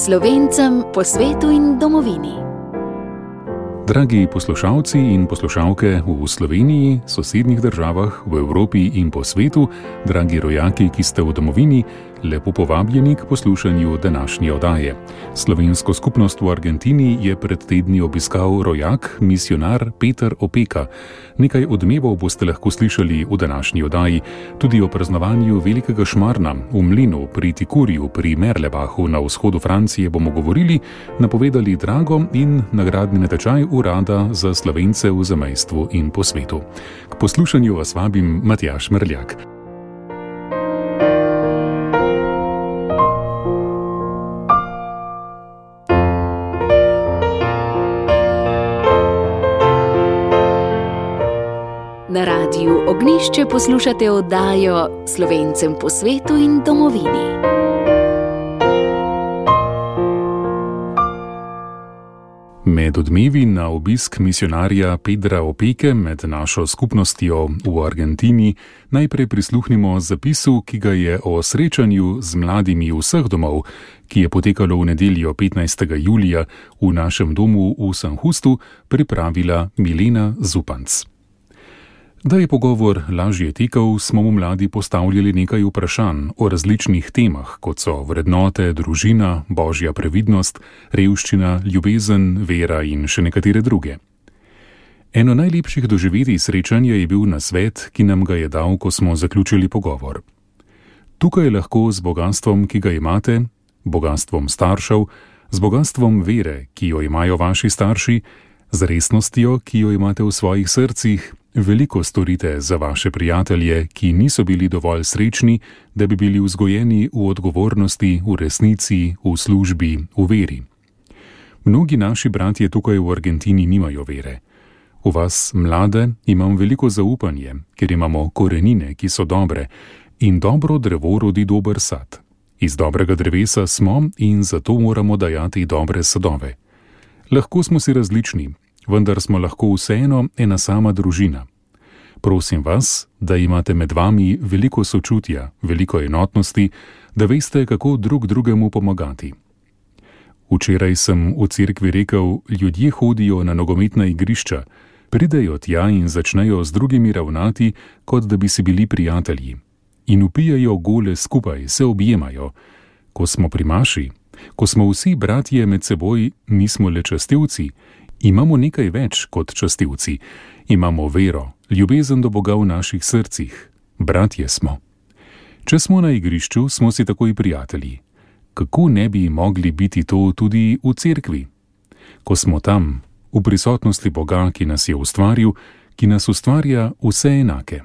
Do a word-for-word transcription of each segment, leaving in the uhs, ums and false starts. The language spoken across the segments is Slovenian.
Slovencem po svetu in domovini. Dragi poslušalci in poslušalke v Sloveniji, sosednjih državah, v Evropi in po svetu, dragi rojaki, ki ste v domovini, lepo povabljeni k poslušanju današnje oddaje. Slovensko skupnost v Argentini je pred tedni obiskal rojak, misionar Peter Opeka. Nekaj odmevov boste lahko slišali v današnji oddaji, tudi o praznovanju velikega šmarna v Mlinu pri Tikuriju pri Merlebachu na vzhodu Francije bomo govorili, napovedali drago in nagradni natečaj Urada za Slovence v zamejstvu in po svetu. K poslušanju vas vabim Matjaž Merljak. Na radiju Ognjišče poslušate oddajo Slovencem po svetu in domovini. Med odmevi na obisk misionarja Pedra Opeke med našo skupnostjo v Argentini najprej prisluhnimo zapisu, ki ga je o srečanju z mladimi vseh domov, ki je potekalo v nedeljo petnajstega julija v našem domu v San Justu, pripravila Milena Zupanc. Da je pogovor lažje tekel, smo mu mladi postavljali nekaj vprašanj o različnih temah, kot so vrednote, družina, božja previdnost, revščina, ljubezen, vera in še nekatere druge. Eno najlepših doživetij srečanja je bil nasvet, ki nam ga je dal, ko smo zaključili pogovor. Tukaj lahko z bogastvom, ki ga imate, bogastvom staršev, z bogastvom vere, ki jo imajo vaši starši, z resnostjo, ki jo imate v svojih srcih, veliko storite za vaše prijatelje, ki niso bili dovolj srečni, da bi bili vzgojeni v odgovornosti, v resnici, v službi, v veri. Mnogi naši bratje tukaj v Argentini nimajo vere. V vas, mlade, imam veliko zaupanje, ker imamo korenine, ki so dobre, in dobro drevo rodi dober sad. Iz dobrega drevesa smo in zato moramo dajati dobre sadove. Lahko smo si različni, vendar smo lahko vseeno ena sama družina. Prosim vas, da imate med vami veliko sočutja, veliko enotnosti, da veste, kako drug drugemu pomagati. Včeraj sem v cerkvi rekel, ljudje hodijo na nogometna igrišča, pridejo tja in začnejo z drugimi ravnati, kot da bi si bili prijatelji. In vpijajo gole skupaj, se objemajo. Ko smo pri maši, ko smo vsi bratje med seboj, nismo le častilci, imamo nekaj več kot častilci. Imamo vero, ljubezen do Boga v naših srcih. Bratje smo. Če smo na igrišču, smo si takoj prijatelji. Kako ne bi mogli biti to tudi v cerkvi? Ko smo tam, v prisotnosti Boga, ki nas je ustvaril, ki nas ustvarja vse enake.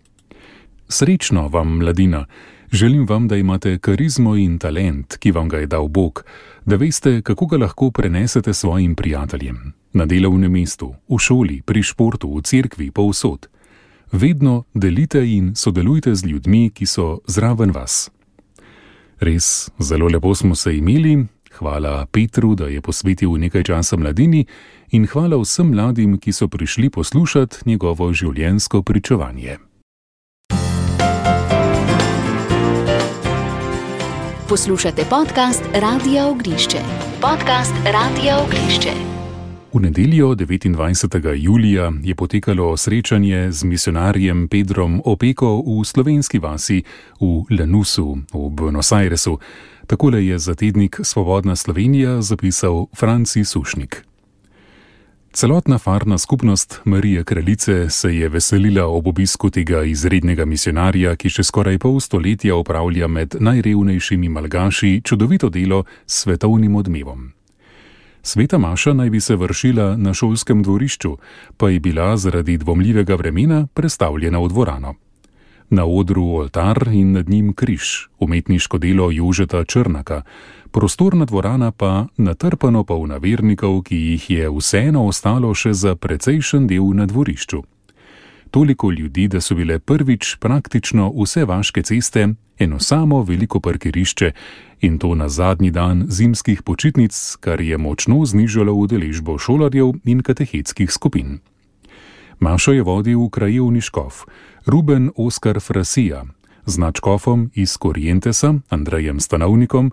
Srečno vam, mladina! Želim vam, da imate karizmo in talent, ki vam ga je dal Bog, da veste, kako ga lahko prenesete svojim prijateljem. Na delovnem mestu, v šoli, pri športu, v cerkvi, povsod. Vedno delite in sodelujte z ljudmi, ki so zraven vas. Res, zelo lepo smo se imeli, hvala Petru, da je posvetil nekaj časa mladini in hvala vsem mladim, ki so prišli poslušati njegovo življenjsko pričevanje. Poslušate podcast Radija Ognjišče. Podcast Radija Ognjišče. V nedeljo devetindvajsetega julija je potekalo srečanje z misionarjem Pedrom Opeko v slovenski vasi v Lanusu v Buenos Airesu. Takole je za tednik Svobodna Slovenija zapisal Franci Sušnik. Celotna farna skupnost Marije Kraljice se je veselila ob obisku tega izrednega misionarja, ki še skoraj pol stoletja opravlja med najrevnejšimi Malgaši čudovito delo s svetovnim odmevom. Sveta maša naj bi se vršila na šolskem dvorišču, pa je bila zaradi dvomljivega vremena prestavljena v dvorano. Na odru oltar in nad njim križ, umetniško delo Jožeta Črnaka, prostorna dvorana pa natrpano polna vernikov, ki jih je vseeno ostalo še za precejšen del na dvorišču. Toliko ljudi, da so bile prvič praktično vse vaške ceste eno samo veliko parkirišče in to na zadnji dan zimskih počitnic, kar je močno znižalo udeležbo šolarjev in katehetskih skupin. Mašo je vodil krajevni škof Ruben Oskar Frasija z nadškofom iz Corrientesa, Andrejem Stanovnikom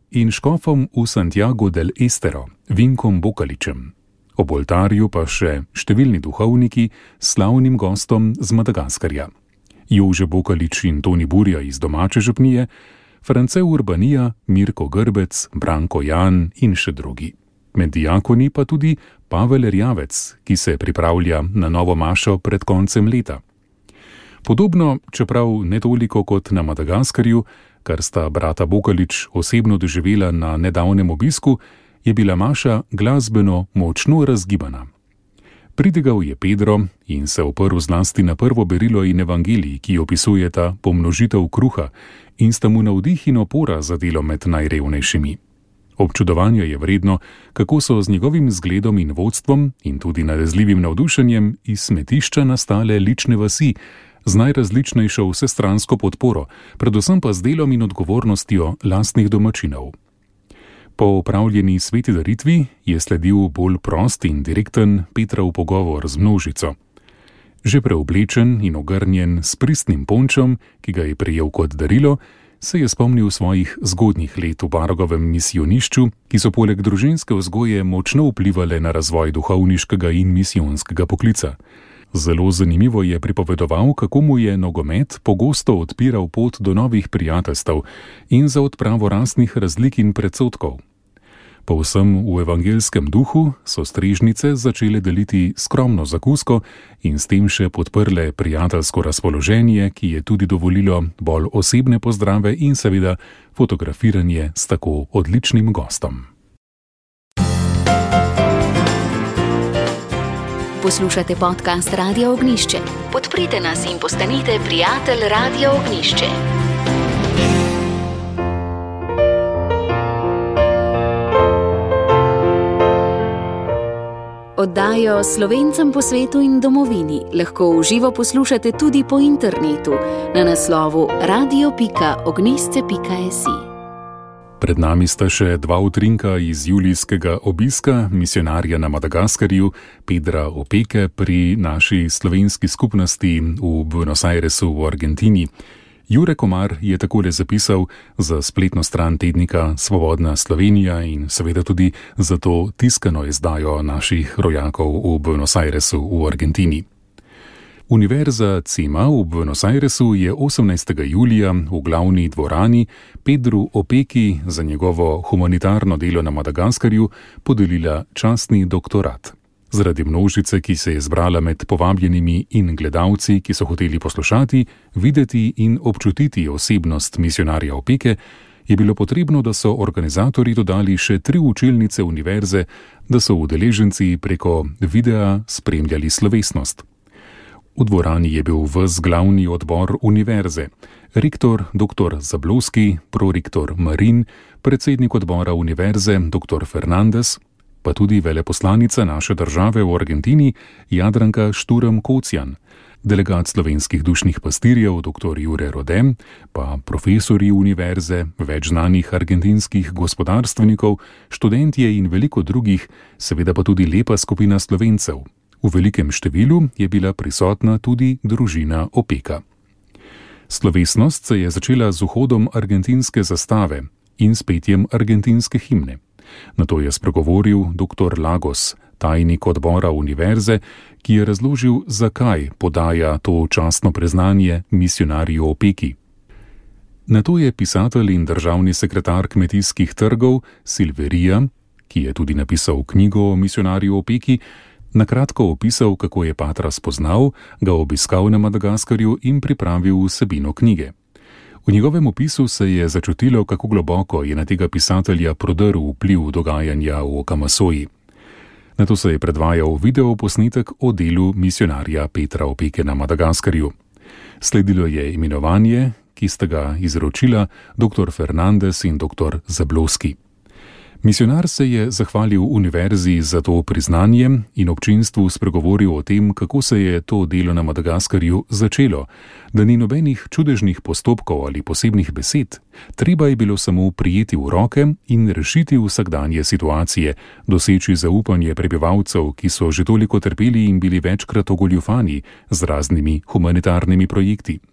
in škofom v Santiago del Estero, Vinkom Bokaličem. Ob oltarju pa še številni duhovniki s slavnim gostom z Madagaskarja. Jože Bokalič in Toni Burja iz domače župnije, France Urbanija, Mirko Grbec, Branko Jan in še drugi. Med diakoni pa tudi Pavel Erjavec, ki se pripravlja na novo mašo pred koncem leta. Podobno, čeprav ne toliko kot na Madagaskarju, kar sta brata Bokalič osebno doživela na nedavnem obisku, je bila maša glasbeno močno razgibana. Pridigal je Pedro in se oprl zlasti na prvo berilo in evangelij, ki opisujeta pomnožitev kruha in sta mu navdih in opora za delo med najrevnejšimi. Občudovanja je vredno, kako so z njegovim zgledom in vodstvom in tudi nalezljivim navdušenjem iz smetišča nastale lične vasi, z najrazličnejšo vsestransko podporo, predvsem pa z delom in odgovornostjo lastnih domačinov. Po opravljeni sveti daritvi je sledil bolj prost in direkten Petrov pogovor z množico. Že preoblečen in ogrnjen s pristnim pončom, ki ga je prejel kot darilo, se je spomnil svojih zgodnjih let v Barogovem misijonišču, ki so poleg družinske vzgoje močno vplivale na razvoj duhovniškega in misijonskega poklica. Zelo zanimivo je pripovedoval, kako mu je nogomet pogosto odpiral pot do novih prijateljstev in za odpravo rasnih razlik in predsodkov. Povsem v evangelskem duhu so strežnice začele deliti skromno zakusko in s tem še podprle prijateljsko razpoloženje, ki je tudi dovolilo bolj osebne pozdrave in seveda fotografiranje s tako odličnim gostom. Poslušate podcast Radia Ognjišče. Podprite nas in postanite prijatelj Radia Ognjišče. Oddajo Slovencem po svetu in domovini lahko v živo poslušate tudi po internetu na naslovu radio pika ognjišče pika si. Pred nami sta še dva utrinka iz julijskega obiska misionarja na Madagaskarju, Pedra Opeke, pri naši slovenski skupnosti v Buenos Airesu v Argentini. Jure Komar je takole zapisal za spletno stran tednika Svobodna Slovenija in seveda tudi za to tiskano izdajo naših rojakov v Buenos Airesu v Argentini. Univerza Cema v Buenos Airesu je osemnajstega julija v glavni dvorani Pedru Opeki za njegovo humanitarno delo na Madagaskarju podelila častni doktorat. Zaradi množice, ki se je zbrala med povabljenimi in gledalci, ki so hoteli poslušati, videti in občutiti osebnost misionarja Opeke, je bilo potrebno, da so organizatorji dodali še tri učilnice univerze, da so udeleženci preko videa spremljali slovesnost. V dvorani je bil ves glavni odbor univerze, rektor doktor Zablowski, prorektor Marin, predsednik odbora univerze doktor Fernandez, pa tudi veleposlanica naše države v Argentini Jadranka Šturm-Kocjan, delegat slovenskih dušnih pastirjev doktor Jure Rodem, pa profesori univerze, več znanih argentinskih gospodarstvenikov, študentje in veliko drugih, seveda pa tudi lepa skupina Slovencev. V velikem številu je bila prisotna tudi družina Opeka. Slovesnost se je začela z vhodom argentinske zastave in s petjem argentinske himne. Nato je spregovoril doktor Lagos, tajnik odbora univerze, ki je razložil, zakaj podaja to častno priznanje misionarju Opeki. Nato je pisatelj in državni sekretar kmetijskih trgov Silverija, ki je tudi napisal knjigo o misionarju Opeki, nakratko opisal, kako je patra spoznal, ga obiskal na Madagaskarju in pripravil vsebino knjige. V njegovem opisu se je začutilo, kako globoko je na tega pisatelja prodrl vpliv dogajanja v Okamasoji. Nato se je predvajal videoposnetek o delu misionarja Petra Opeke na Madagaskarju. Sledilo je imenovanje, ki sta ga izročila doktor Fernandez in doktor Zablowski. Misionar se je zahvalil univerzi za to priznanje in občinstvu spregovoril o tem, kako se je to delo na Madagaskarju začelo, da ni nobenih čudežnih postopkov ali posebnih besed, treba je bilo samo prijeti v roke in rešiti vsakdanje situacije, doseči zaupanje prebivalcev, ki so že toliko trpeli in bili večkrat ogoljufani z raznimi humanitarnimi projekti.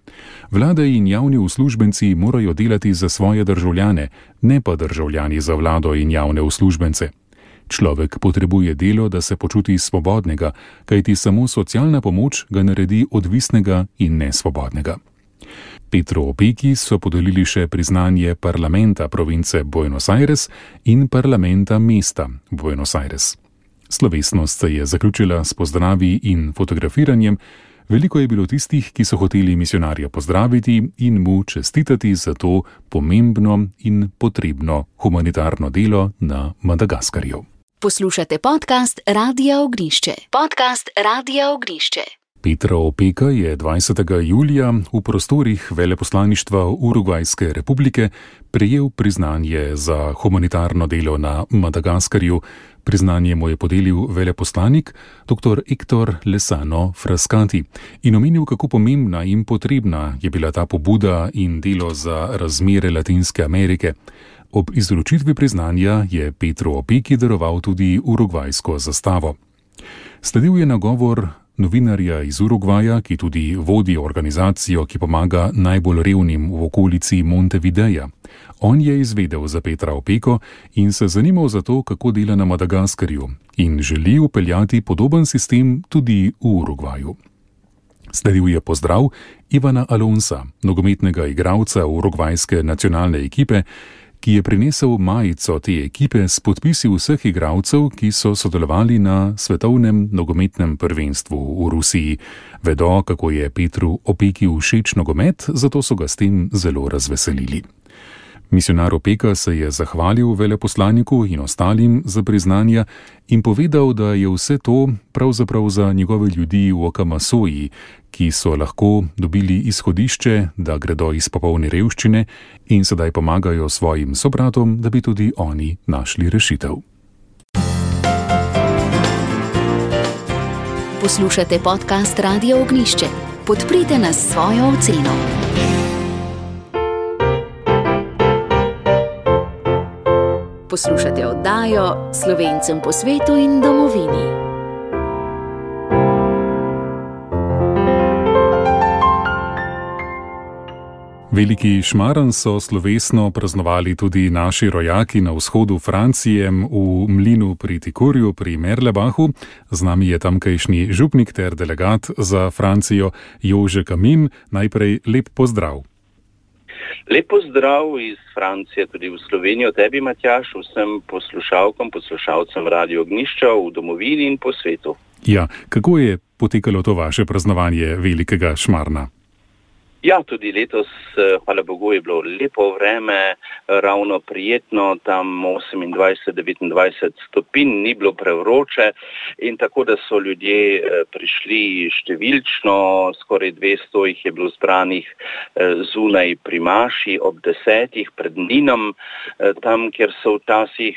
Vlade in javni uslužbenci morajo delati za svoje državljane, ne pa državljani za vlado in javne uslužbence. Človek potrebuje delo, da se počuti svobodnega, kajti samo socialna pomoč ga naredi odvisnega in nesvobodnega. Petru Opeki so podelili še priznanje parlamenta province Buenos Aires in parlamenta mesta Buenos Aires. Slovesnost se je zaključila s pozdravi in fotografiranjem. Veliko je bilo tistih, ki so hoteli misijonarja pozdraviti in mu čestitati za to pomembno in potrebno humanitarno delo na Madagaskarju. Poslušate podcast Radia Ognišče. Podcast Radia Ognišče. Petra Opeka je dvajsetega julija v prostorih veleposlaništva Urugvajske republike prejel priznanje za humanitarno delo na Madagaskarju. Priznanje mu je podelil veleposlanik dr. Héctor Lezano Frascati in omenil, kako pomembna in potrebna je bila ta pobuda in delo za razmere Latinske Amerike. Ob izročitvi priznanja je Petru Opeki daroval tudi urugvajsko zastavo. Sledil je nagovor novinarja iz Urugvaja, ki tudi vodi organizacijo, ki pomaga najbolj revnim v okolici Montevideja. On je izvedel za Petra Opeko in se zanimal za to, kako dela na Madagaskarju in želi upeljati podoben sistem tudi v Urugvaju. Sledil je pozdrav Ivana Alonsa, nogometnega igralca urugvajske nacionalne ekipe, ki je prinesel majico te ekipe s podpisi vseh igralcev, ki so sodelovali na svetovnem nogometnem prvenstvu v Rusiji. Vedo, kako je Petru Opeki všeč nogomet, zato so ga s tem zelo razveselili. Misijonar Opeka se je zahvalil veleposlaniku in ostalim za priznanja in povedal, da je vse to pravzaprav za njegove ljudi v Okamasoji, ki so lahko dobili izhodišče, da gredo iz popolne revščine in sedaj pomagajo svojim sobratom, da bi tudi oni našli rešitev. Poslušate podcast Radia Ognišče. Podprite nas s svojo oceno. Poslušate oddajo Slovencem po svetu in domovini. Veliki šmaran so slovesno praznovali tudi naši rojaki na vzhodu Francije v mlinu pri Tikurju pri Merlebachu. Z nami je tamkajšnji župnik ter delegat za Francijo Jože Kamin. Najprej lep pozdrav. Lep pozdrav iz Francije tudi v Slovenijo, tebi Matjaž, vsem poslušalkom, poslušalcem Radio Ognišča v domovini in po svetu. Ja, kako je potekalo to vaše praznovanje velikega šmarna? Ja, tudi letos, hvala Bogu, je bilo lepo vreme, ravno prijetno, tam osemindvajset do devetindvajset stopinj, ni bilo prevroče in tako, da so ljudje prišli številčno, skoraj dvesto jih je bilo zbranih zunaj pri maši ob desetih pred mlinom, tam, kjer so včasih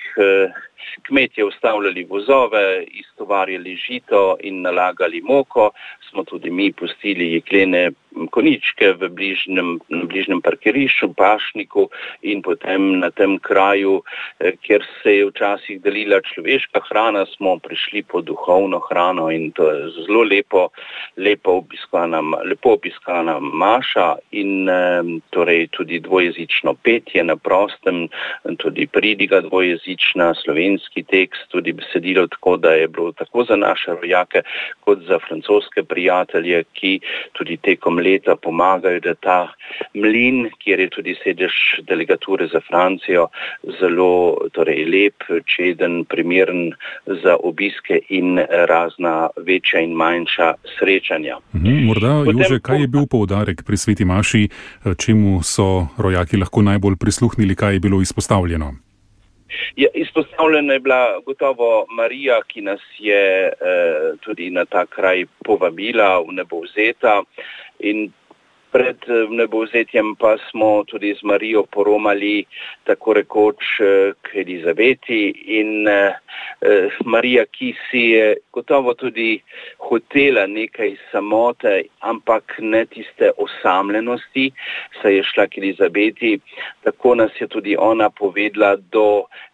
kmetje ustavljali vozove, istovarjali žito in nalagali moko, smo tudi mi pustili jeklene koničke v bližnjem, na bližnjem parkirišču, pašniku in potem na tem kraju, kjer se je včasih delila človeška hrana, smo prišli po duhovno hrano in to je zelo lepo, lepo obiskana, lepo obiskana maša in torej tudi dvojezično petje na prostem, tudi pridiga dvojezična, slovenski tekst, tudi besedilo, tako da je bilo tako za naše rojake kot za francoske prijatelje, ki tudi tekom leta pomagajo, da ta mlin, kjer je tudi sedež delegature za Francijo, zelo torej, lep, čeden, primeren za obiske in razna večja in manjša srečanja. Mhm, morda, Potem, Jože, kaj je bil poudarek pri sveti maši, čemu so rojaki lahko najbolj prisluhnili, kaj je bilo izpostavljeno? Ja, izpostavljena je bila gotovo Marija, ki nas je eh, tudi na ta kraj povabila v Nebovzeta in pred Nebovzetjem pa smo tudi z Marijo poromali tako rekoč k Elizabeti in eh, Marija, ki si je gotovo tudi hotela nekaj samote, ampak ne tiste osamljenosti, saj je šla k Elizabeti, tako nas je tudi ona povedala do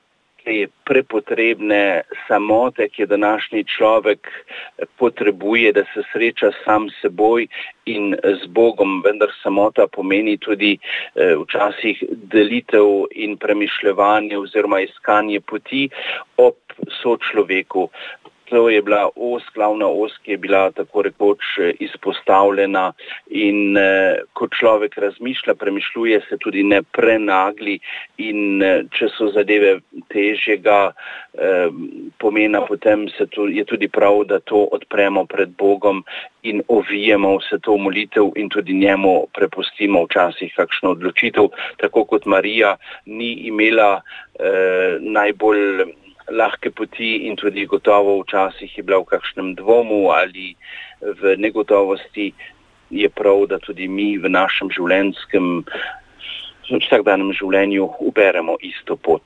te prepotrebne samote, ki je današnji človek potrebuje, da se sreča sam s seboj in z Bogom, vendar samota pomeni tudi eh, včasih delitev in premišljevanje oziroma iskanje poti ob sočloveku. To je bila os, glavna os, ki je bila tako rekoč izpostavljena in eh, ko človek razmišlja, premišljuje, se tudi ne prenagli in eh, če so zadeve težjega eh, pomena, potem se tu, je tudi prav, da to odpremo pred Bogom in ovijemo vse to molitev in tudi njemu prepustimo včasih kakšno odločitev, tako kot Marija ni imela eh, najbolj lahke poti in tudi gotovo včasih je bila v kakšnem dvomu ali v negotovosti, je prav, da tudi mi v našem življenjskem, vsakdanjem življenju uberemo isto pot.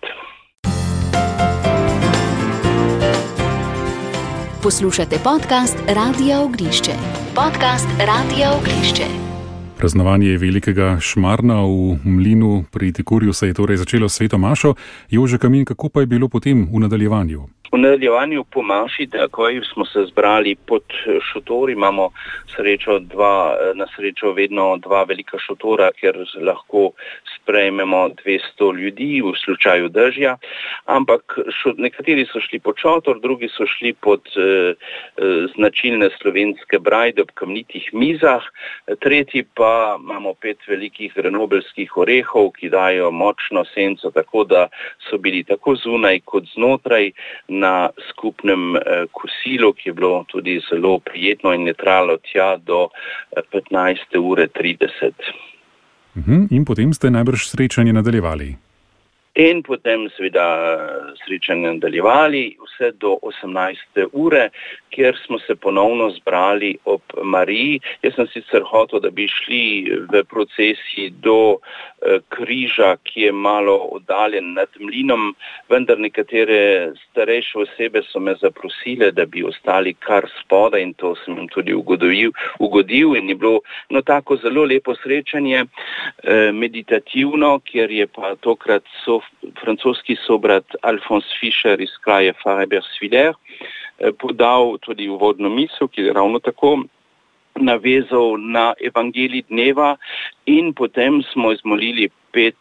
Poslušate podcast Radia Ognjišče. Podcast Radia Ognjišče. Praznovanje velikega šmarna v Mlinu pri Tikurju se je torej začelo s sveto mašo. Jože Kamin, kako pa je bilo potem v nadaljevanju? V nadaljevanju po maši, takoj smo se zbrali pod šotor, imamo srečo dva, na srečo vedno dva velika šotora, ker lahko sprejmemo dvesto ljudi v slučaju dežja, ampak šo, nekateri so šli pod šotor, drugi so šli pod eh, značilne slovenske brajde ob kamnitih mizah, tretji pa imamo pet velikih grenobelskih orehov, ki dajo močno senco, tako da so bili tako zunaj kot znotraj na skupnem eh, kosilu, ki je bilo tudi zelo prijetno in je trajalo tja do eh, petnajste ure trideset. Uhum, in potem ste najbrž srečanje nadaljevali. In potem seveda srečanje nadaljevali vse do osemnajste ure, kjer smo se ponovno zbrali ob Mariji. Jaz sem sicer hotel, da bi šli v procesiji do eh, križa, ki je malo oddaljen nad Mlinom, vendar nekatere starejše osebe so me zaprosile, da bi ostali kar spodaj in to sem jim tudi ugodil, ugodil in je bilo no tako zelo lepo srečanje, eh, meditativno, kjer je pa tokrat so francoski sobrat Alphonse Fischer iz kraja Farebersviller podal tudi uvodno misel, ki je ravno tako navezal na evangelij dneva in potem smo izmolili pet,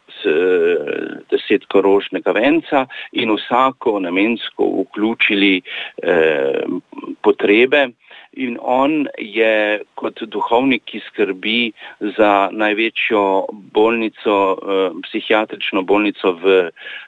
deset korožnega venca in vsako namensko vključili eh, potrebe. In on je kot duhovnik, ki skrbi za največjo bolnico, eh, psihiatrično bolnico v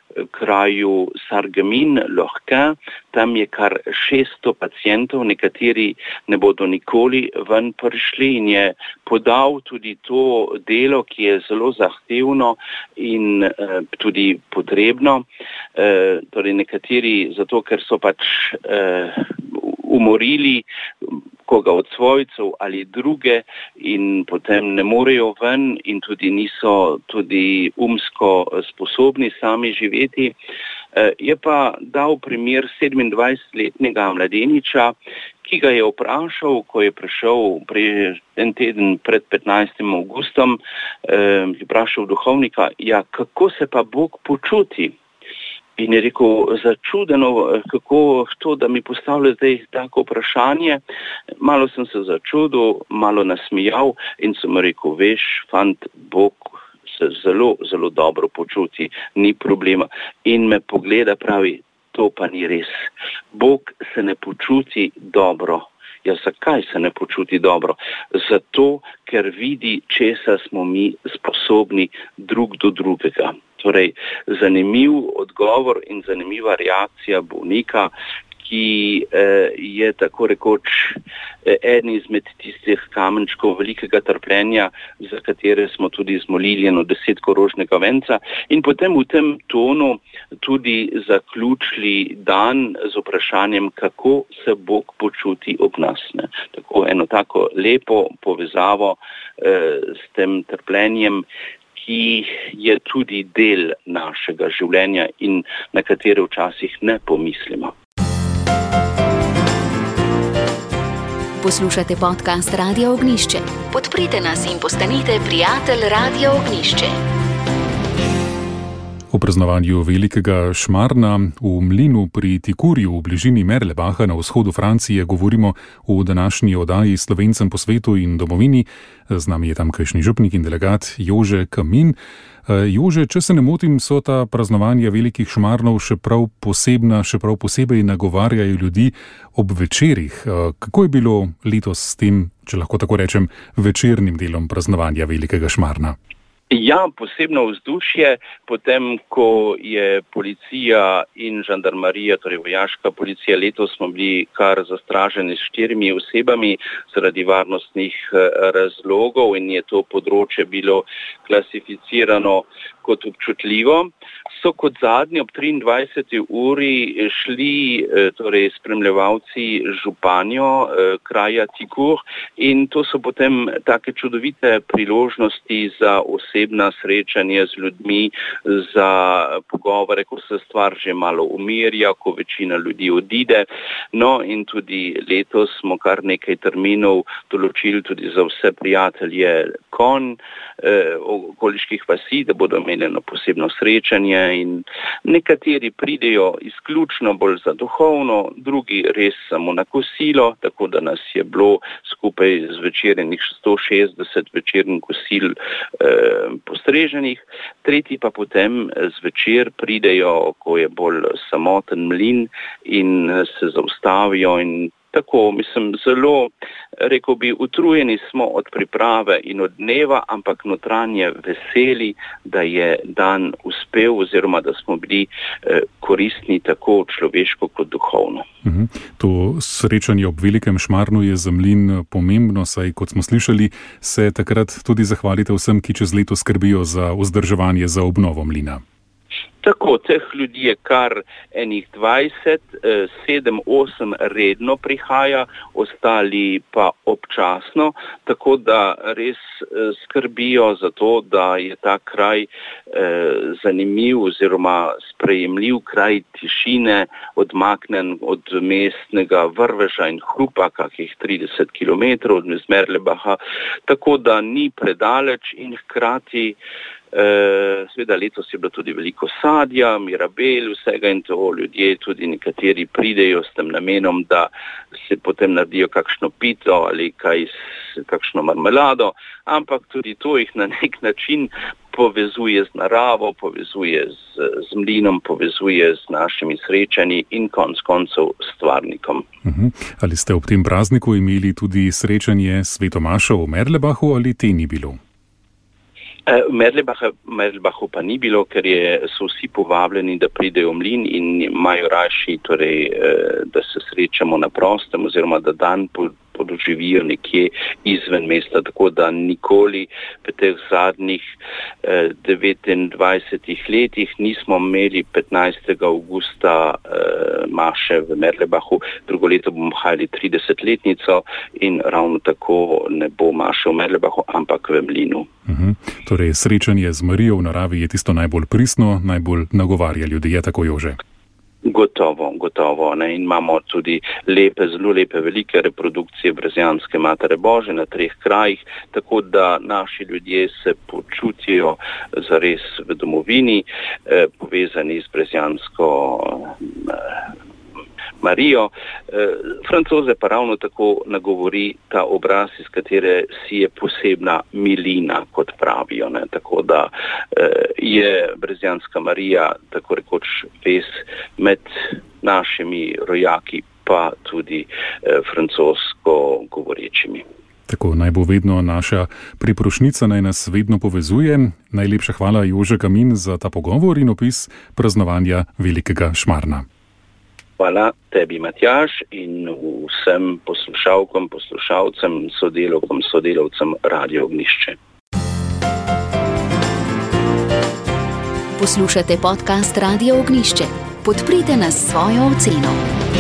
kraju Sarreguemines, Lorquin. Tam je kar šeststo pacientov, nekateri ne bodo nikoli ven prišli in je podal tudi to delo, ki je zelo zahtevno in eh, tudi potrebno. Eh, torej nekateri zato, ker so pač eh, umorili koga od svojcev ali druge in potem ne morejo ven in tudi niso tudi umsko sposobni sami živeti. Je pa dal primer sedemindvajsetletnega mladeniča, ki ga je vprašal, ko je prišel pri en teden pred petnajstim avgustom, je vprašal duhovnika, ja, kako se pa Bog počuti? In je rekel, začudeno, kako to, da mi postavlja zdaj tako vprašanje. Malo sem se začudil, malo nasmijal in sem rekel, veš, fant, Bog se zelo, zelo dobro počuti, ni problema. In me pogleda, pravi, to pa ni res. Bog se ne počuti dobro. Ja, zakaj se ne počuti dobro? Zato, ker vidi, česa smo mi sposobni drug do drugega. Torej, zanimiv odgovor in zanimiva reakcija bolnika, ki eh, je tako rekoč eh, eden izmed tistih kamenčkov velikega trpljenja, za katere smo tudi zmolili eno deset korožnega venca in potem v tem tonu tudi zaključili dan z vprašanjem, kako se Bog počuti ob nas. Ne? Tako eno tako lepo povezavo eh, s tem trpljenjem, ki je tudi del našega življenja in na katere včasih ne pomislimo. Poslušate podcast Radia Ognjišče. Podprite nas in postanite prijatelj Radia Ognjišče. Ob praznovanju velikega Šmarna v mlinu pri Tikurju v bližini Merlebacha na vzhodu Francije govorimo v današnji oddaji Slovencem po svetu in domovini. Z nami je tamkajšnji župnik in delegat Jože Kamin. Jože, če se ne motim, so ta praznovanja velikih Šmarnov še prav posebna, še prav posebej nagovarjajo ljudi ob večerih. Kako je bilo letos s tem, če lahko tako rečem, večernim delom praznovanja velikega Šmarna? Ja, posebno vzdušje, potem ko je policija in žandarmarija, torej vojaška policija, letos smo bili kar zastraženi s štirimi osebami zaradi varnostnih razlogov in je to področje bilo klasificirano kot občutljivo, so kot zadnji ob triindvajseti uri šli torej spremljevalci županjo kraja Tikur in to so potem take čudovite priložnosti za osebna srečanja z ljudmi, za pogovore, ko se stvar že malo umirja, ko večina ljudi odide. No in tudi letos smo kar nekaj terminov določili tudi za vse prijatelje konj, eh, okoliških vasi, da bodo imeli eno posebno srečanje in nekateri pridejo izključno bolj za duhovno, drugi res samo na kosilo, tako da nas je bilo skupaj zvečerjenih sto šestdeset večernih kosil eh, postreženih, tretji pa potem zvečer pridejo, ko je bolj samoten mlin in se zaustavijo in tako, mislim, zelo, rekel bi, utrujeni smo od priprave in od dneva, ampak notranje veseli, da je dan uspel oziroma da smo bili eh, koristni tako človeško kot duhovno. Uhum. To srečanje ob velikem Šmarnu je za mlin pomembno, saj kot smo slišali, se takrat tudi zahvalite vsem, ki čez leto skrbijo za vzdrževanje, za obnovo mlina. Tako, teh ljudi je kar enih dvajset, sedem, osem redno prihaja, ostali pa občasno, tako da res skrbijo za to, da je ta kraj eh, zanimiv oziroma sprejemljiv kraj tišine, odmaknen od mestnega vrveža in hrupa, kakih trideset kilometrov od Merlebacha, tako da ni predaleč in hkrati Uh, seveda letos je bilo tudi veliko sadja, mirabel, vsega in to ljudje, tudi nekateri pridejo s tem namenom, da se potem naredijo kakšno pito ali kaj, kakšno marmelado, ampak tudi to jih na nek način povezuje z naravo, povezuje z, z mlinom, povezuje z našimi srečanji in konc koncev stvarnikom. Uh-huh. Ali ste ob tem prazniku imeli tudi srečanje svetomašev v Merlebachu ali te ni bilo? V Merlebachu pa ni bilo, ker je, so vsi povabljeni, da pridejo v mlin in imajo rajši, torej, da se srečamo na prostem oziroma da dan podoživijo nekje izven mesta, tako da nikoli v teh zadnjih eh, devetindvajsetih letih nismo imeli petnajstega avgusta eh, maše v Merlebachu, drugo leto bomo hajali tridesetletnico in ravno tako ne bo maše v Merlebachu, ampak v mlinu. Uhum. Torej, srečanje z Marijo v naravi je tisto najbolj pristno, najbolj nagovarja ljudi, je tako, Jože? Gotovo, gotovo. Ne? In imamo tudi lepe, zelo lepe, velike reprodukcije Brezjanske Matere Božje na treh krajih, tako da naši ljudje se počutijo zares v domovini, eh, povezani z Brezjansko eh, Marijo. Eh, Francoze pa ravno tako nagovori ta obraz, iz katere si je posebna milina, kot pravijo. Ne? Tako da eh, je Brezjanska Marija tako rekoč vez med našimi rojaki, pa tudi eh, francosko govorečimi. Tako naj bo vedno naša priprošnjica, naj nas vedno povezuje. Najlepša hvala, Jože Kamin, za ta pogovor in opis praznovanja velikega Šmarna. Hvala tebi, Matjaž, in vsem poslušalkom, poslušalcem, sodelavkom, sodelavcem Radio Ognjišče. Poslušate podcast Radio Ognjišče. Podprite nas s svojo oceno.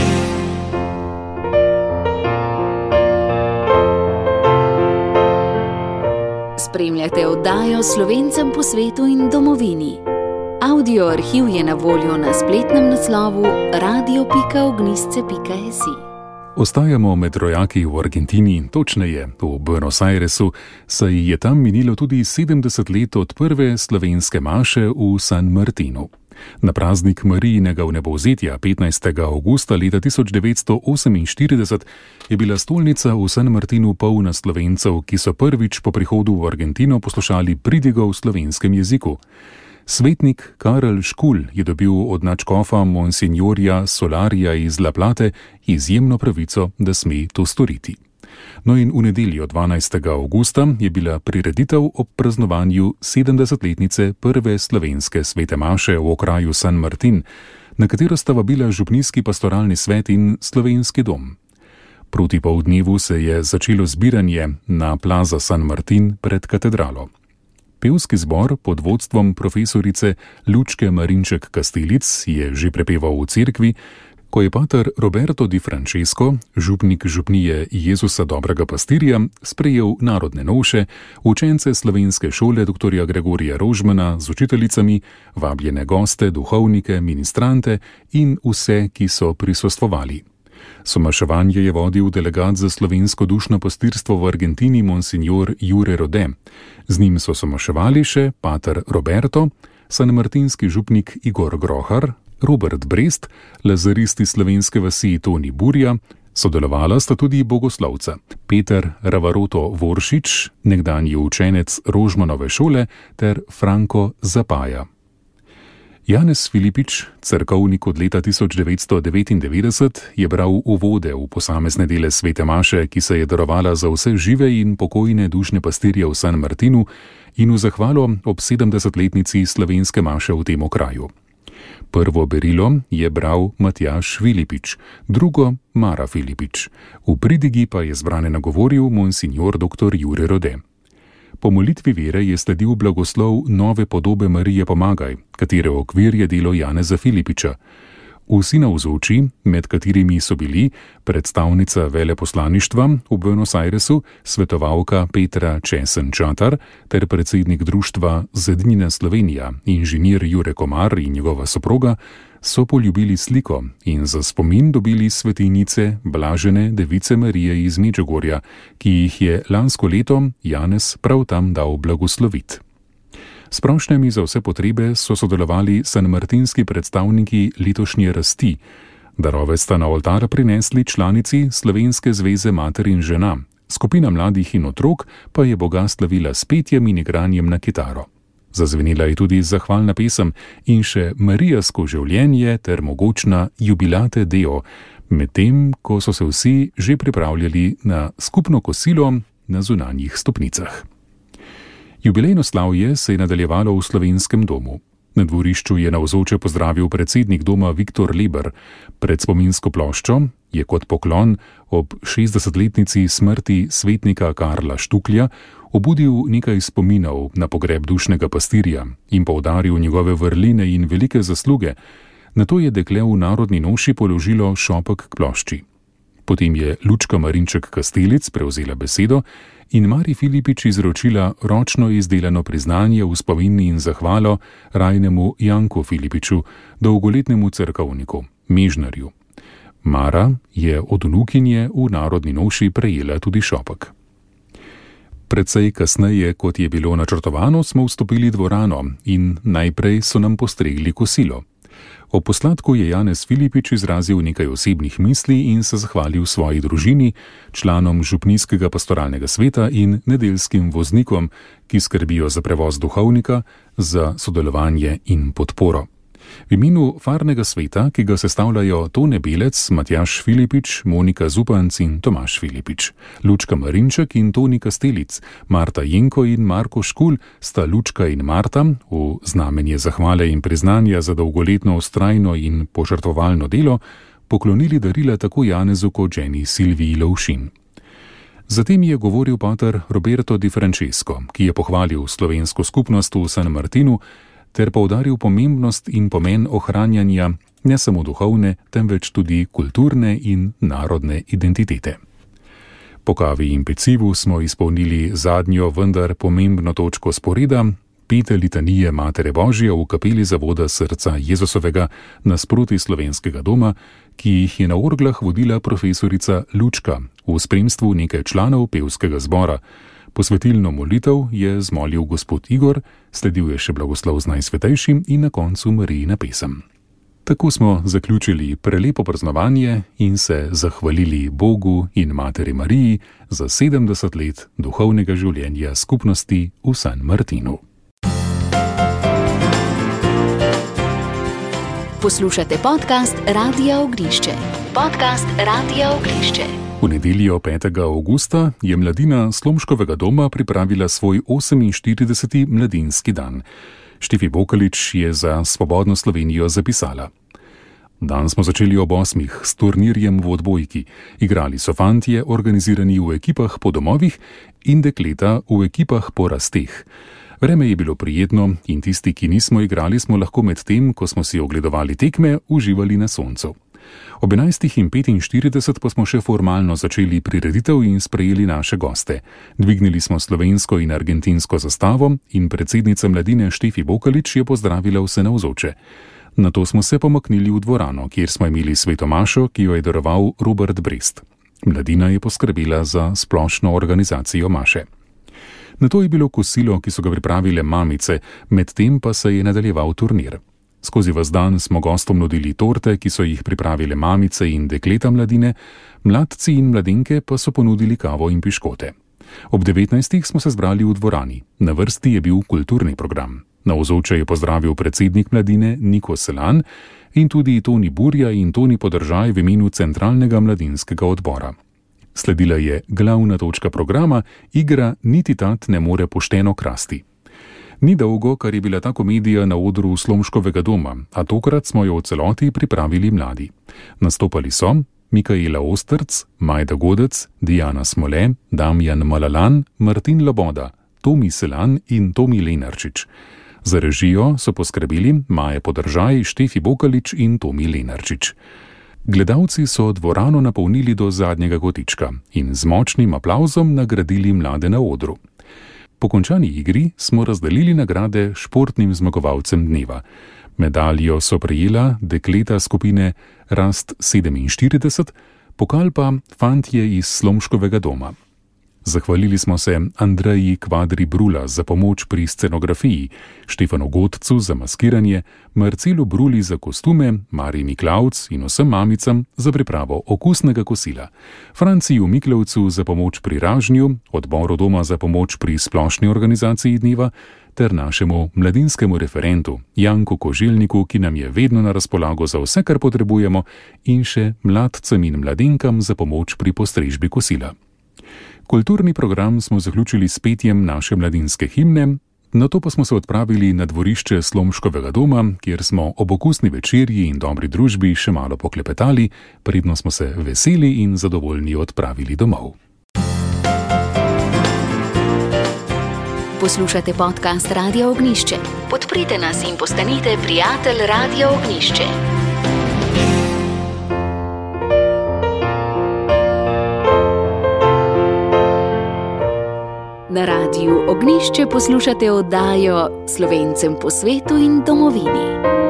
Spremljate oddajo Slovencem po svetu in domovini. Audio arhiv je na voljo na spletnem naslovu radio pika ognjišče pika es i. Ostajamo med rojaki v Argentini, točneje v Buenos Airesu, saj je tam minilo tudi sedemdeset let od prve slovenske maše v San Martinu. Na praznik Marijinega vnebovzetja petnajstega avgusta leta tisoč devetsto oseminštirideset je bila stolnica v San Martinu polna Slovencev, ki so prvič po prihodu v Argentino poslušali pridigo v slovenskem jeziku. Svetnik Karel Škulj je dobil od nadškofa monsinjorja Solarija iz La Plate izjemno pravico, da sme to storiti. No in v nedeljo dvanajstega avgusta je bila prireditev ob praznovanju sedemdesetletnice prve slovenske svete maše v okraju San Martin, na katero sta vabila župnijski pastoralni svet in slovenski dom. Proti poldnevu se je začelo zbiranje na Plaza San Martin pred katedralo. Pevski zbor pod vodstvom profesorice Lučke Marinček Kastelic je že prepeval v cerkvi, ko je pater Roberto Di Francesco, župnik župnije Jezusa dobrega pastirja, sprejel narodne novše, učence slovenske šole doktorja Gregorija Rožmana z učiteljicami, vabljene goste, duhovnike, ministrante in vse, ki so prisostvovali. Somaševanje je vodil delegat za slovensko dušno pastirstvo v Argentini monsignor Jure Rode. Z njim so somaševali še pater Roberto, sanmartinski župnik Igor Grohar, Robert Brest, lazaristi slovenske vasi Toni Burja, sodelovala sta tudi bogoslovca Peter Ravaroto Voršič, nekdanji učenec Rožmanove šole, ter Franko Zapaja. Janez Filipič, cerkovnik od leta tisoč devetsto devetindevetdeset, je bral uvode v posamezne dele svete maše, ki se je darovala za vse žive in pokojne dušne pastirje v San Martinu in v zahvalo ob sedemdesetletnici slovenske maše v tem okraju. Prvo berilo je bral Matjaž Filipič, drugo Mara Filipič. V pridigi pa je zbrane nagovoril monsignor dr. Jure Rode. Po molitvi vere je sledil blagoslov nove podobe Marije Pomagaj, katere okvir je delo Janeza Filipiča. Vsi navzoči, med katerimi so bili predstavnica veleposlaništva v Buenos Airesu, svetovalka Petra Česen-Čatar ter predsednik društva Zedinjena Slovenija, inženir Jure Komar in njegova soproga, so poljubili sliko in za spomin dobili svetinice Blažene Device Marije iz Medžugorja, ki jih je lansko leto Janez prav tam dal blagosloviti. S prošnjami za vse potrebe so sodelovali sanmartinski predstavniki letošnje rasti. Darove sta na oltar prinesli članici Slovenske zveze mater in žena. Skupina mladih in otrok pa je Boga slavila s petjem in igranjem na kitaro. Zazvenila je tudi zahvalna pesem in še Marijasko življenje ter mogočna Jubilate Deo, medtem ko so se vsi že pripravljali na skupno kosilo na zunanjih stopnicah. Jubilejno slavje se je nadaljevalo v slovenskem domu. Na dvorišču je navzoče pozdravil predsednik doma Viktor Leber. Pred spominsko ploščo je kot poklon ob šestdesetletnici smrti svetnika Karla Štuklja obudil nekaj spominov na pogreb dušnega pastirja in poudaril njegove vrline in velike zasluge. Nato je dekle v narodni noši položilo šopek k plošči. Potem je Lučka Marinček Kastelic prevzela besedo in Mari Filipič izročila ročno izdelano priznanje v spomin in zahvalo rajnemu Janku Filipiču, dolgoletnemu cerkovniku, mežnarju. Mara je od vnukinje v narodni noši prejela tudi šopek. Precej kasneje, kot je bilo načrtovano, smo vstopili v dvorano in najprej so nam postregli kosilo. O posladku je Janez Filipič izrazil nekaj osebnih misli in se zahvalil svoji družini, članom župnijskega pastoralnega sveta in nedeljskim voznikom, ki skrbijo za prevoz duhovnika, za sodelovanje in podporo. V imenu farnega sveta, ki ga sestavljajo Tone Belec, Matjaž Filipič, Monika Zupanc in Tomaž Filipič, Lučka Marinček in Toni Kastelic, Marta Jenko in Marko Škulj, sta Lučka in Marta v znamenje zahvale in priznanja za dolgoletno vztrajno in požrtvovalno delo poklonili darila tako Janezu kot ženi Silviji Lovšin. Zatem je govoril pater Roberto Di Francesco, ki je pohvalil slovensko skupnost v San Martinu ter poudaril pomembnost in pomen ohranjanja ne samo duhovne, temveč tudi kulturne in narodne identitete. Po kavi in pecivu smo izpolnili zadnjo, vendar pomembno točko sporeda, pete litanije Matere Božje v kapeli Zavoda Srca Jezusovega nasproti slovenskega doma, ki jih je na orglah vodila profesorica Lučka v spremstvu nekaj članov pevskega zbora. Posvetilno molitev je zmolil gospod Igor, sledil je še blagoslov z Najsvetejšim in na koncu Marijina pesem. Tako smo zaključili prelepo praznovanje in se zahvalili Bogu in Materi Mariji za sedemdeset let duhovnega življenja skupnosti v San Martinu. Poslušate podcast Radia Ognišče. Podcast Radia Ognišče. V nedeljo petega avgusta je mladina Slomškovega doma pripravila svoj oseminštirideseti mladinski dan. Štefi Bokalič je za Svobodno Slovenijo zapisala: Dan smo začeli ob osmih s turnirjem v odbojki. Igrali so fantje, organizirani v ekipah po domovih, in dekleta v ekipah po rasteh. Vreme je bilo prijetno in tisti, ki nismo igrali, smo lahko med tem, ko smo si ogledovali tekme, uživali na soncu. Ob enajstih in petinštirideset pa smo še formalno začeli prireditev in sprejeli naše goste. Dvignili smo slovensko in argentinsko zastavo in predsednica mladine Štefi Bokalič je pozdravila vse navzoče. Nato smo se pomaknili v dvorano, kjer smo imeli sveto mašo, ki jo je daroval Robert Brest. Mladina je poskrbela za splošno organizacijo maše. Nato je bilo kosilo, ki so ga pripravile mamice, medtem pa se je nadaljeval turnir. Skozi ves dan smo gostom nudili torte, ki so jih pripravile mamice in dekleta mladine, mladci in mladenke pa so ponudili kavo in piškote. Ob devetnajstih smo se zbrali v dvorani. Na vrsti je bil kulturni program. Navzoče je pozdravil predsednik mladine Niko Selan in tudi Toni Burja in Toni Podržaj v imenu Centralnega mladinskega odbora. Sledila je glavna točka programa, igra Niti tat ne more pošteno krasti. Ni dolgo, kar je bila ta komedija na odru Slomškovega doma, a tokrat smo jo v celoti pripravili mladi. Nastopali so Mikaela Ostrc, Majda Godec, Diana Smole, Damjan Malalan, Martin Loboda, Tomi Selan in Tomi Lenarčič. Za režijo so poskrbeli Maja Podržaj, Štefi Bokalič in Tomi Lenarčič. Gledalci so dvorano napolnili do zadnjega kotička in z močnim aplavzom nagradili mlade na odru. Po končani igri smo razdelili nagrade športnim zmagovalcem dneva. Medaljo so prejela dekleta skupine Rast sedeminštirideset, pokal pa fantje iz Slomškovega doma. Zahvalili smo se Andreji Kvadri Brula za pomoč pri scenografiji, Štefanu Godcu za maskiranje, Marcelu Bruli za kostume, Mariji Miklavc in vsem mamicam za pripravo okusnega kosila, Franciju Miklavcu za pomoč pri ražnju, odboru doma za pomoč pri splošni organizaciji dneva ter našemu mladinskemu referentu Janku Koželjniku, ki nam je vedno na razpolago za vse, kar potrebujemo, in še mladcem in mladenkam za pomoč pri postrežbi kosila. Kulturni program smo zaključili s petjem naše mladinske himne, nato pa smo se odpravili na dvorišče Slomškovega doma, kjer smo ob okusni večerji in dobri družbi še malo poklepetali, predno smo se veseli in zadovoljni odpravili domov. Poslušate podcast Radia Ognišče. Podprite nas in postanite prijatelj Radia Ognišče. Na Radiu Ognišče poslušate oddajo Slovencem po svetu in domovini.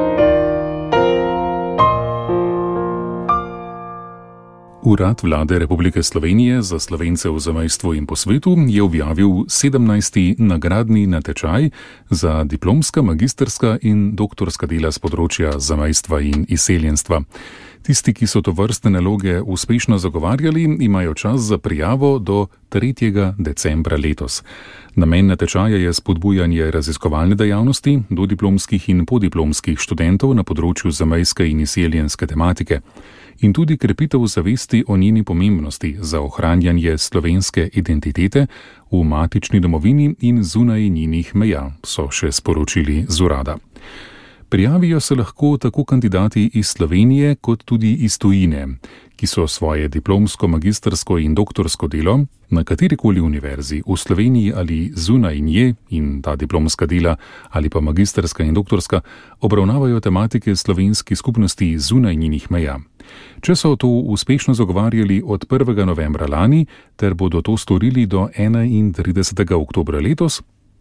Urad Vlade Republike Slovenije za Slovence v zamejstvu in po svetu je objavil sedemnajsti nagradni natečaj za diplomska, magistrska in doktorska dela z področja zamejstva in izseljenstva. Tisti, ki so to vrste naloge uspešno zagovarjali, imajo čas za prijavo do tretjega decembra letos. Namen natečaja je spodbujanje raziskovalne dejavnosti do diplomskih in podiplomskih študentov na področju zamejske in izseljenske tematike in tudi krepitev zavesti o njeni pomembnosti za ohranjanje slovenske identitete v matični domovini in zunaj njenih meja, so še sporočili z urada. Prijavijo se lahko tako kandidati iz Slovenije kot tudi iz tujine, ki so svoje diplomsko, magistrsko in doktorsko delo na katerikoli univerzi v Sloveniji ali zunaj nje in ta diplomska dela ali pa magistrska in doktorska obravnavajo tematike slovenskih skupnosti zunaj njenih meja. Če so to uspešno zagovarjali od prvega novembra lani ter bodo to storili do enaintridesetega oktobra letos,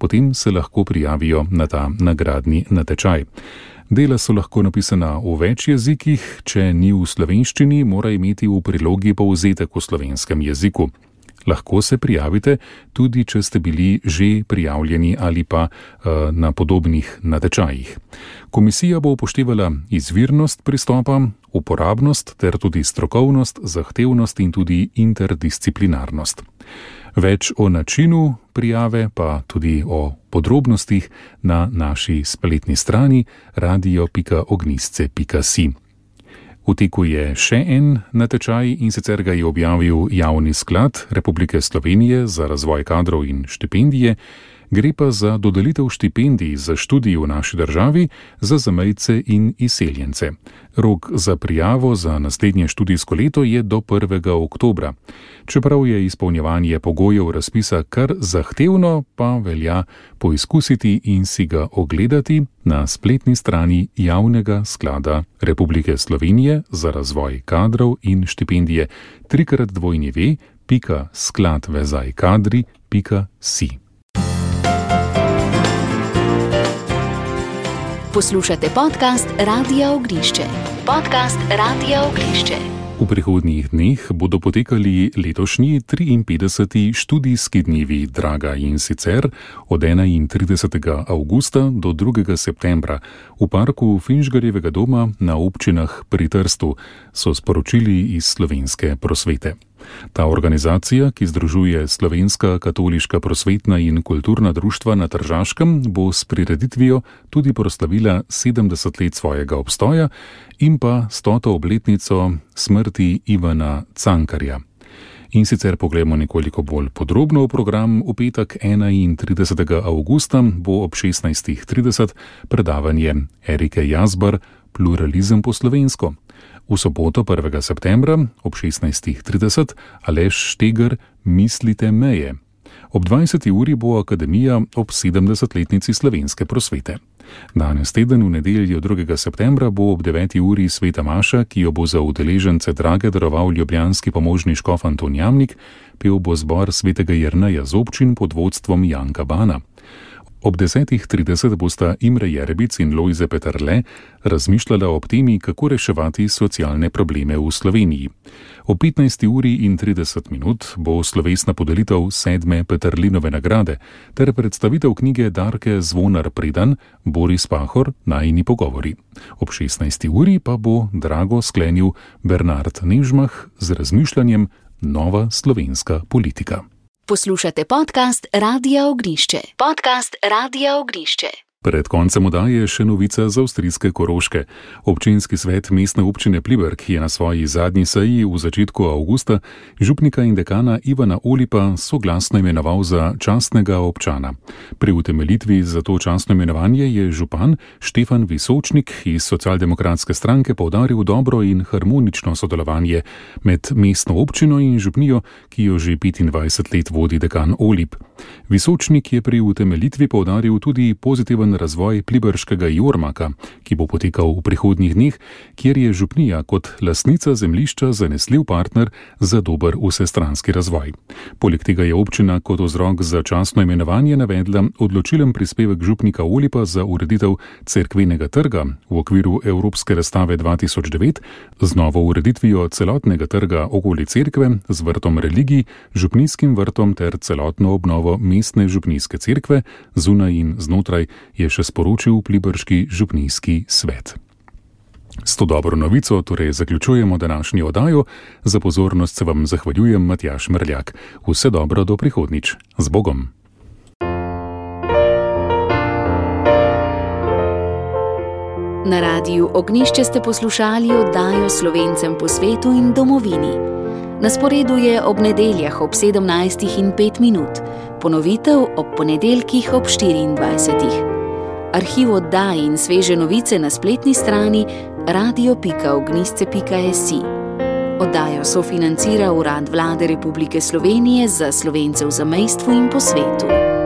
potem se lahko prijavijo na ta nagradni natečaj. Dela so lahko napisana v več jezikih, če ni v slovenščini, mora imeti v prilogi povzetek v slovenskem jeziku. Lahko se prijavite tudi, če ste bili že prijavljeni ali pa uh, na podobnih natečajih. Komisija bo upoštevala izvirnost pristopa, uporabnost ter tudi strokovnost, zahtevnost in tudi interdisciplinarnost. Več o načinu prijave pa tudi o podrobnostih na naši spletni strani radio pika ognjisce pika si. V teku je še en natečaj, in sicer ga je objavil Javni sklad Republike Slovenije za razvoj kadrov in štipendije. Gre pa za dodelitev štipendij za študij v naši državi za zamejce in izseljence. Rok za prijavo za naslednje študijsko leto je do prvega oktobra. Čeprav je izpolnjevanje pogojev razpisa kar zahtevno, pa velja poizkusiti in si ga ogledati na spletni strani Javnega sklada Republike Slovenije za razvoj kadrov in štipendije trikrat dvojni ve pika sklad vezaj kadri pika si. Poslušate podcast Radia Ognišče. Podcast Radia Ognišče. V prihodnjih dneh bodo potekali letošnji triinpetdeseti študijski dnevi Draga, in sicer od enaintridesetega avgusta do drugega septembra v parku Finžgarjevega doma na občinah pri Trstu, so sporočili iz Slovenske prosvete. Ta organizacija, ki združuje Slovenska katoliška prosvetna in kulturna društva na Tržaškem, bo s prireditvijo tudi proslavila sedemdeset let svojega obstoja in pa stoto obletnico smrti Ivana Cankarja. In sicer pogledamo nekoliko bolj podrobno v program. V petek enaintridesetega avgusta bo ob šestnajstih trideset predavanje Erike Jazbar Pluralizem po slovensko. V soboto prvega septembra ob šestnajstih trideset Aleš Štegar Mislite meje. Ob dvajseti uri bo akademija ob sedemdesetletnici slovenske prosvete. Danes teden v nedeljo drugega septembra bo ob deveti uri sveta maša, ki jo bo za udeležence Drage daroval ljubljanski pomožni škof Anton Jamnik, pel bo zbor svetega Jerneja z občin pod vodstvom Janka Bana. Ob desetih trideset bosta Imre Jerebic in Lojze Peterle razmišljala o temi, kako reševati socialne probleme v Sloveniji. Ob petnajsti uri in trideset minut bo slovesna podelitev sedme Peterlinove nagrade ter predstavitev knjige Darke Zvonar Predan, Boris Pahor, Najini pogovori. Ob šestnajsti uri pa bo Drago sklenil Bernard Nežmah z razmišljanjem Nova slovenska politika. Poslušate podcast Radia Ognišče. Podcast Radia Ognišče. Pred koncem oddaje še novica z avstrijske Koroške. Občinski svet mestne občine Pliberk je na svoji zadnji seji v začetku avgusta župnika in dekana Ivana Olipa soglasno imenoval za častnega občana. Pri utemeljitvi za to častno imenovanje je župan Štefan Visočnik iz Socialdemokratske stranke poudaril dobro in harmonično sodelovanje med mestno občino in župnijo, ki jo že petindvajset let vodi dekan Olip. Visočnik je pri utemeljitvi poudaril tudi pozitiven razvoj pliberškega Jormaka, ki bo potekal v prihodnjih dneh, kjer je župnija kot lastnica zemljišča zanesljiv partner za dober vsestranski razvoj. Poleg tega je občina kot vzrok za častno imenovanje navedla odločilen prispevek župnika Olipa za ureditev cerkvenega trga v okviru Evropske razstave dva tisoč devet z novo ureditvijo celotnega trga okoli cerkve z vrtom religij, župnijskim vrtom ter celotno obnovo mestne župnijske cerkve zunaj in znotraj, je še sporočil pliberški župnijski svet. S to dobro novico torej zaključujemo današnjo oddajo. Za pozornost se vam zahvaljujem, Matjaž Mrljak. Vse dobro do prihodnjič. Z Bogom! Na Radiu Ognišče ste poslušali oddajo Slovencem po svetu in domovini. Na sporedu je ob nedeljah ob sedemnajstih in pet minut, ponovitev ob ponedeljkih ob štiriindvajsetih. Arhiv oddaj in sveže novice na spletni strani radio pika ognjisce pika si. Oddajo sofinancira Urad Vlade Republike Slovenije za Slovence v zamejstvu in po svetu.